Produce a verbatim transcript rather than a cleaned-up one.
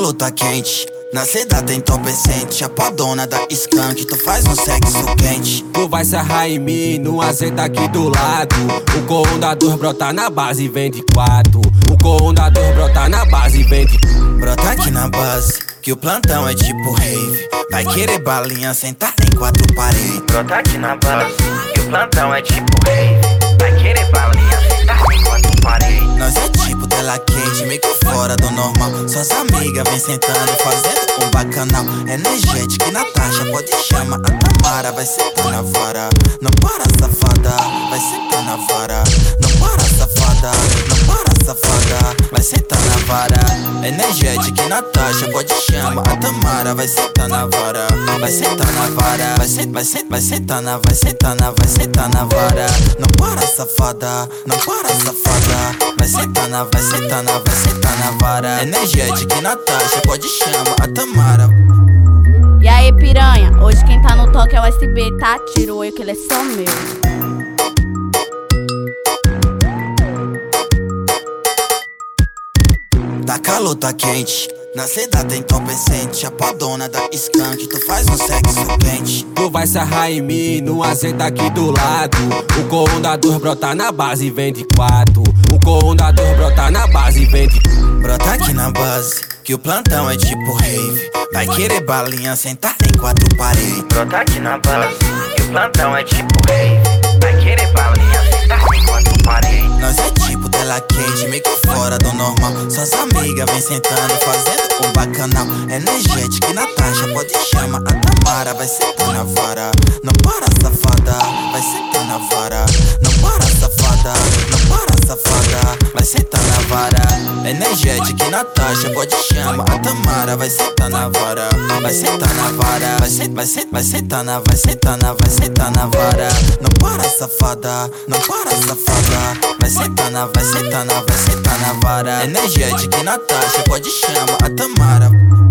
calor, tá quente. Na cidade tem entorpecente, chapadona da skunk, tu faz um sexo quente. Tu vai sarrar em mim, no azeite aqui do lado. O comandador brota na base e vem de quatro. O comandador brota na base e vem de... Brota aqui na base, que o plantão é tipo rave. Vai querer balinha, sentar em quatro paredes. Brota aqui na base, que o plantão é tipo rave. Vai querer balinha, sentar em quatro paredes. Nós é tipo tela quente, meio que fora do normal. Suas amigas vem sentando, fazendo um bacanal. Energética e Natasha, pode chamar a Tamara. Vai sentar na vara, não para safada. Vai sentar na vara, não para safada. Não para safada, vai sentar na vara. Energética e Natasha, pode chamar a Tamara. Vai sentar na vara, vai sentar na vara. Vai sentar, vai sentar, vai sentar na, vai sentar na, vai sentar na vara. Não para safada, não para safada. Vai sentar na, vai sentar na, vai sentar na vara. Energética e Natasha, pode chamar a Tamara. E aí, piranha, hoje quem tá no toque é o S B, tá? Tira o oi que ele é só meu. Tá calor, tá quente. Na cidade tem entorpecente, chapadona da skunk, tu faz um sexo quente. Tu vai sarrar em mim, no azeite aqui do lado. O comandador brota na base e vem de quatro. O comandador brota na base e vem de... Brota aqui na base, que o plantão é tipo rave. Vai querer balinha, sentar em quatro paredes. Brota aqui na base, que o plantão é tipo rave. Vai querer balinha, sentar em quatro paredes. Nós é tipo tela quente, meio que fora do normal. Suas amigas vem sentando, fazendo um bacanal. Energética e Natasha, pode chamar a Tamara. Vai sentar na vara, não para safada. Vai sentar na vara, não para safada. Não para safada, vai sentar na vara. Energética e Natasha, pode chamar a Tamara. Vai sentar na vara, vai sentar na vara. Vai sentar, vai sentar, vai sentar na, vai sentar na, vai sentar na vara. Não para safada, não para safada. Vai sentar na, vai sentar na, vai sentar na vara. Energética e Natasha, pode chamar a Tamara.